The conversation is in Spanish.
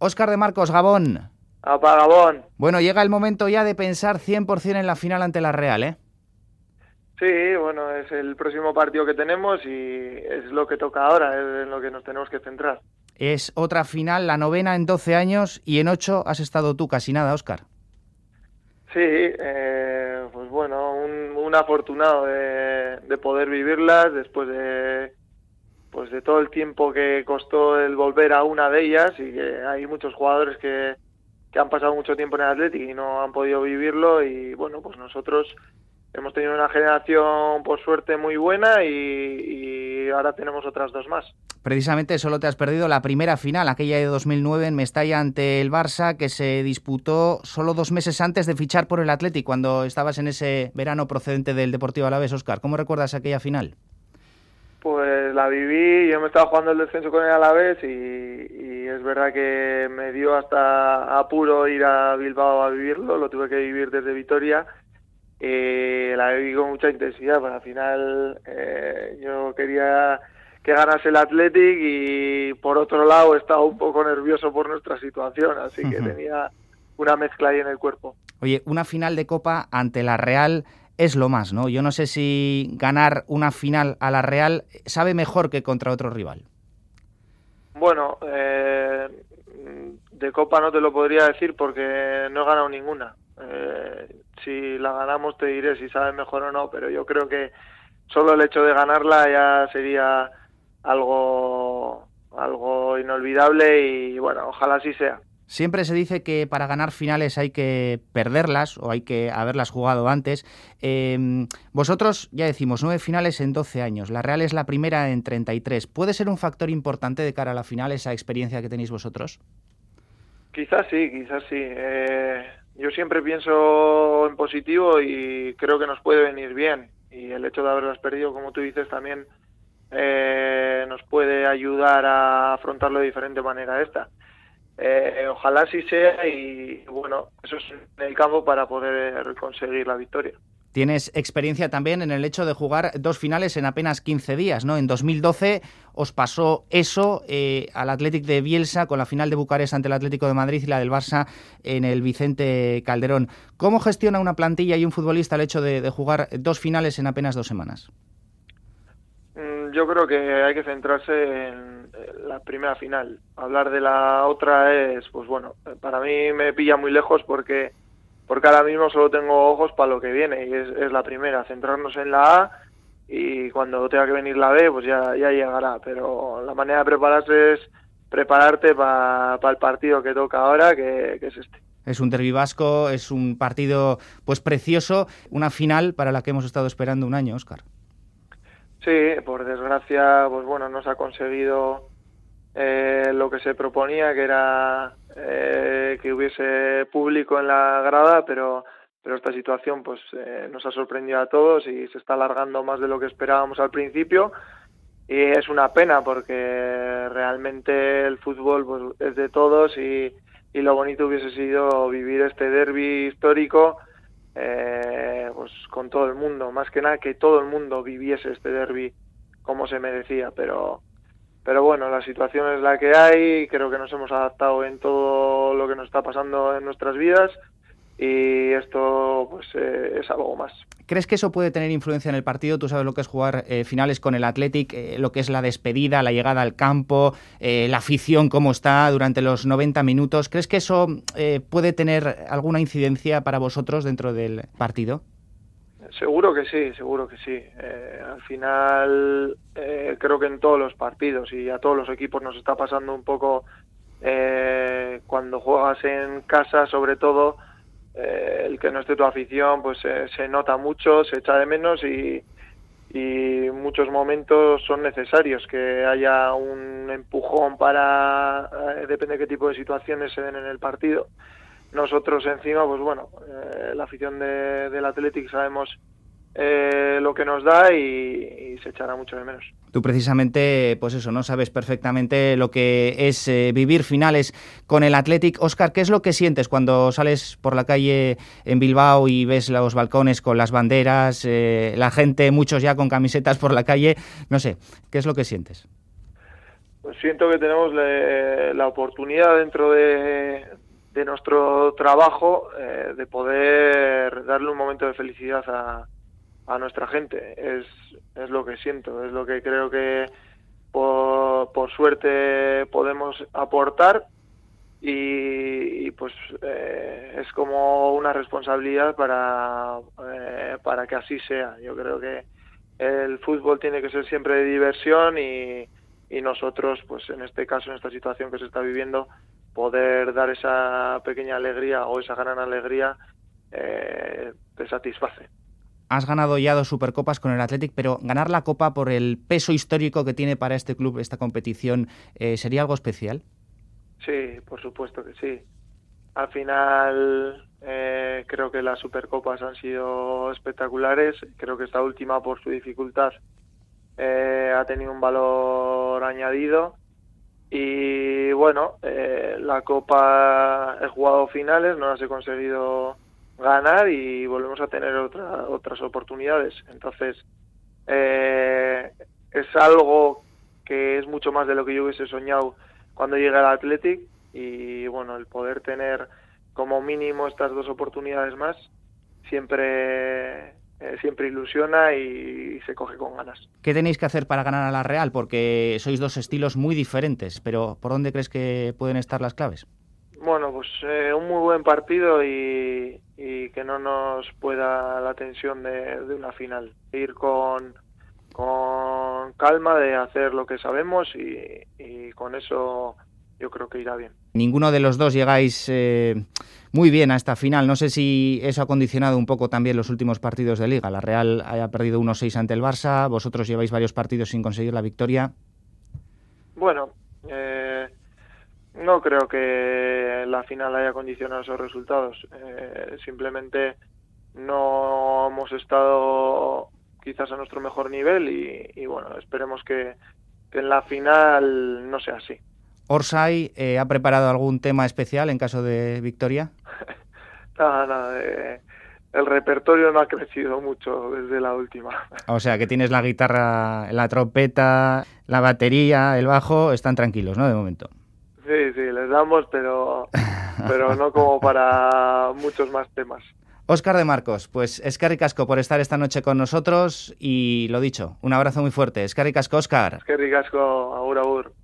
Óscar de Marcos, Gabón. ¡Apa, Gabón! Bueno, llega el momento ya de pensar 100% en la final ante la Real, ¿eh? Sí, bueno, es el próximo partido que tenemos y es lo que toca ahora, es en lo que nos tenemos que centrar. Es otra final, la 9ª en 12 años y en 8 has estado tú, casi nada, Óscar. Sí, pues bueno, un afortunado de poder vivirlas después de todo el tiempo que costó el volver a una de ellas, y que hay muchos jugadores que han pasado mucho tiempo en el Athletic y no han podido vivirlo, y bueno, pues nosotros hemos tenido una generación por suerte muy buena y ahora tenemos otras dos más. Precisamente solo te has perdido la primera final, aquella de 2009 en Mestalla ante el Barça, que se disputó solo 2 meses antes de fichar por el Athletic, cuando estabas en ese verano procedente del Deportivo Alavés. Óscar, ¿cómo recuerdas aquella final? Pues la viví, yo me estaba jugando el descenso con el Alavés y es verdad que me dio hasta apuro ir a Bilbao a vivirlo, lo tuve que vivir desde Vitoria. La viví con mucha intensidad, pero al final yo quería que ganase el Athletic y por otro lado estaba un poco nervioso por nuestra situación, así que tenía una mezcla ahí en el cuerpo. Oye, una final de Copa ante la Real es lo más, ¿no? Yo no sé si ganar una final a la Real sabe mejor que contra otro rival. Bueno, de Copa no te lo podría decir porque no he ganado ninguna. Si la ganamos te diré si sabe mejor o no, pero yo creo que solo el hecho de ganarla ya sería algo inolvidable y bueno, ojalá así sea. Siempre se dice que para ganar finales hay que perderlas o hay que haberlas jugado antes. Vosotros, ya decimos, 9 finales en 12 años. La Real es la primera en 33. ¿Puede ser un factor importante de cara a la final esa experiencia que tenéis vosotros? Quizás sí, quizás sí. Yo siempre pienso en positivo y creo que nos puede venir bien. Y el hecho de haberlas perdido, como tú dices, también nos puede ayudar a afrontarlo de diferente manera esta. Ojalá sí sea y bueno, eso es en el campo para poder conseguir la victoria. Tienes experiencia también en el hecho de jugar 2 finales en apenas 15 días, ¿no? En 2012 os pasó eso al Athletic de Bielsa con la final de Bucarest ante el Atlético de Madrid y la del Barça en el Vicente Calderón. ¿Cómo gestiona una plantilla y un futbolista el hecho de jugar 2 finales en apenas 2 semanas? Yo creo que hay que centrarse en la primera final. Hablar de la otra es, pues bueno, para mí me pilla muy lejos porque ahora mismo solo tengo ojos para lo que viene y es la primera, centrarnos en la A y cuando tenga que venir la B pues ya llegará, pero la manera de prepararse es prepararte para el partido que toca ahora, que es este. Es un derbi vasco, es un partido pues precioso, una final para la que hemos estado esperando un año, Óscar. Sí, por desgracia, pues bueno, no se ha conseguido lo que se proponía, que era que hubiese público en la grada, pero esta situación pues nos ha sorprendido a todos y se está alargando más de lo que esperábamos al principio y es una pena porque realmente el fútbol pues es de todos y lo bonito hubiese sido vivir este derbi histórico pues con todo el mundo, más que nada que todo el mundo viviese este derbi como se merecía, pero bueno, la situación es la que hay, creo que nos hemos adaptado en todo lo que nos está pasando en nuestras vidas y esto pues es algo más. ¿Crees que eso puede tener influencia en el partido? Tú sabes lo que es jugar finales con el Athletic, lo que es la despedida, la llegada al campo, la afición, cómo está durante los 90 minutos. ¿Crees que eso puede tener alguna incidencia para vosotros dentro del partido? Seguro que sí, seguro que sí. Al final creo que en todos los partidos y a todos los equipos nos está pasando un poco cuando juegas en casa, sobre todo el que no esté tu afición pues se nota mucho, se echa de menos y muchos momentos son necesarios que haya un empujón para depende de qué tipo de situaciones se den en el partido. Nosotros encima, pues bueno, la afición del Athletic sabemos lo que nos da y se echará mucho de menos. Tú precisamente, pues eso, ¿no? Sabes perfectamente lo que es vivir finales con el Athletic. Óscar, ¿qué es lo que sientes cuando sales por la calle en Bilbao y ves los balcones con las banderas, la gente, muchos ya con camisetas por la calle? No sé, ¿qué es lo que sientes? Pues siento que tenemos la oportunidad dentro de nuestro trabajo de poder darle un momento de felicidad a nuestra gente. Es lo que siento, es lo que creo que por suerte podemos aportar y pues es como una responsabilidad para que así sea. Yo creo que el fútbol tiene que ser siempre de diversión y nosotros, pues en este caso, en esta situación que se está viviendo, poder dar esa pequeña alegría o esa gran alegría te satisface. Has ganado ya 2 Supercopas con el Athletic, pero ganar la Copa por el peso histórico que tiene para este club esta competición, ¿sería algo especial? Sí, por supuesto que sí. Al final creo que las Supercopas han sido espectaculares. Creo que esta última, por su dificultad, ha tenido un valor añadido. Y bueno, la Copa he jugado finales, no las he conseguido ganar y volvemos a tener otras oportunidades. Entonces, es algo que es mucho más de lo que yo hubiese soñado cuando llegué al Athletic y bueno, el poder tener como mínimo estas 2 oportunidades más siempre ilusiona y se coge con ganas. ¿Qué tenéis que hacer para ganar a la Real? Porque sois 2 estilos muy diferentes, pero ¿por dónde crees que pueden estar las claves? Bueno, pues un muy buen partido y que no nos pueda la tensión de una final. Ir con calma, de hacer lo que sabemos y con eso yo creo que irá bien. Ninguno de los dos llegáis muy bien a esta final. No sé si eso ha condicionado un poco también los últimos partidos de Liga. La Real ha perdido 1-6 ante el Barça, vosotros lleváis varios partidos sin conseguir la victoria. Bueno, no creo que la final haya condicionado esos resultados. Simplemente no hemos estado quizás a nuestro mejor nivel y bueno, esperemos que en la final no sea así. ¿Orsay ha preparado algún tema especial en caso de victoria? Nada, el repertorio no ha crecido mucho desde la última. O sea, que tienes la guitarra, la trompeta, la batería, el bajo, están tranquilos, ¿no? De momento. Sí, les damos, pero no como para muchos más temas. Óscar de Marcos, pues eskerrik asko por estar esta noche con nosotros y lo dicho, un abrazo muy fuerte. Eskerrik asko, Óscar. Eskerrik asko, agur, agur.